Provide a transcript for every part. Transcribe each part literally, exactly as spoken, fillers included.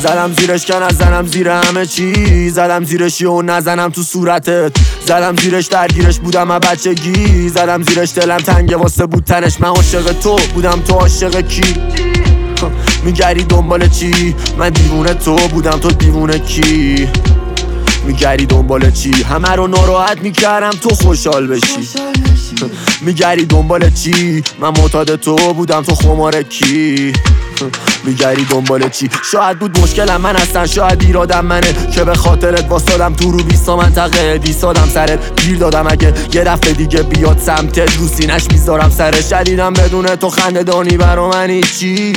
زدم زیرش که نزنم زیر همه چی، زدم زیرش و نزنم تو صورتت، زدم زیرش درگیرش بودم از بچگی، زدم زیرش دلم تنگه واسه بود تنش، من عاشق تو بودم تو عاشق کی؟ میگردی دنبال چی؟ من دیوونه تو بودم تو دیوونه کی؟ میگردی دنبال چی؟ همه رو ناراحت میکردم تو خوشحال بشی. میگردی دنبال چی؟ من معتاد تو بودم تو خمار کی؟ میگردی دنبال چی؟ شاید بود مشکلم من هستن، شاید ایرادم منه که به خاطرت واسادم تو رو بیستا منطقه دیسادم سرت، گیر دادم اگه یه دفعه دیگه بیاد سمتت رو سینش میذارم سرش. شدیدم بدون تو خنده دانی برا من هیچی،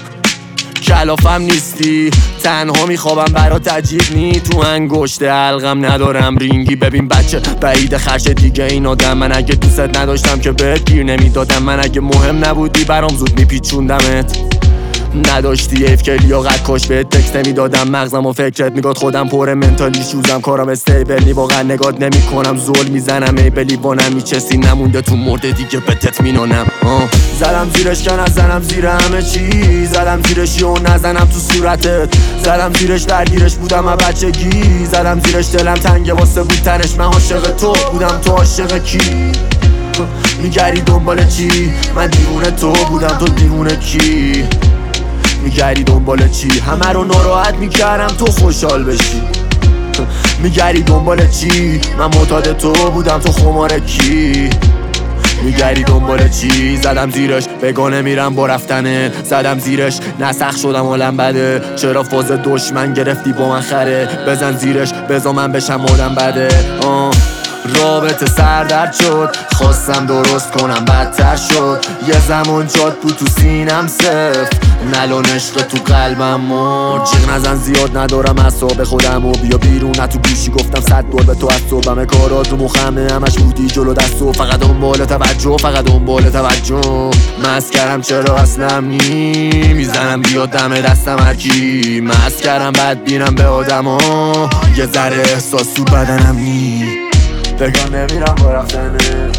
کلافم نیستی، تنها میخوابم برات عجیب نی، تو انگشت حلقم ندارم رینگی. ببین بچه بعید خرش دیگه این آدم، من اگه دوست نداشتم که بهت گیر نمیدادم، من اگه مهم نبودی برام زود میپیچوندمت، نداشتی ایف که لیاقت کاش بهت تکست نمیدادم، مغزم و فکرت میگاد خودم پر منتالی شوزم، کارم استیبلی واقعا نگات نمی کنم، زول میزنم ای بلیوانم میچستی نمونده تو مرده دیگه بهت مینونم. زدم زیرش که نزنم زیر همه چی، زدم زیرش و نزنم تو صورتت، زدم زیرش درگیرش بودم از بچگی، زدم زیرش دلم تنگه واسه بود تنش، من عاشق تو بودم تو عاشق کی؟ میگردی دنبال چی؟ من دیوونه تو بودم تو دیوونه کی؟ میگردی دنبال چی؟ همه رو ناراحت میکردم تو خوشحال بشی. میگردی دنبال چی؟ من معتاد تو بودم تو خمار کی؟ میگردی دنبال چی؟ زدم زیرش بگانه میرم با رفتنه، زدم زیرش نسخ شدم حالم بده، چرا فاز دشمن گرفتی با من خره، بزن زیرش بزا من بشم آدم بده. آه رابطه سردرد شد، خواستم درست کنم بدتر شد، یه زمان جاد بود تو سینم سفت، نلان عشق تو قلبم مرد، جیغ نزن زیاد ندارم اعصاب خودم و بیا بیرون، نه تو گوشی گفتم صد بار به تو از صبحم، کارات رو مخمه همش بودی جلو دست و فقط دنبال توجه، فقط دنبال توجه، مسکرم چرا اصلم نی، میزنم بیاد دم دستم هرکی، مسکرم بد بینم به آدم ها، یه ذره احساس تو بدنم نی، بگم نمیرم با رفتنه.